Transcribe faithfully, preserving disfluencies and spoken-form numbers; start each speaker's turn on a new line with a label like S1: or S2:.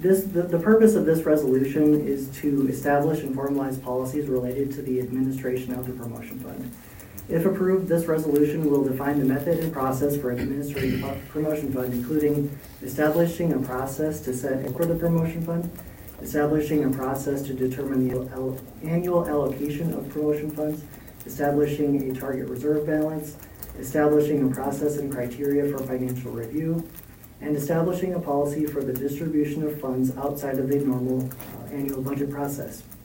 S1: This, the, the purpose of this resolution is to establish and formalize policies related to the administration of the promotion fund. If approved, this resolution will define the method and process for administering the promotion fund, including establishing a process to set for the promotion fund, establishing a process to determine the al- annual allocation of promotion funds, establishing a target reserve balance, establishing a process and criteria for financial review, and establishing a policy for the distribution of funds outside of the normal uh, annual budget process.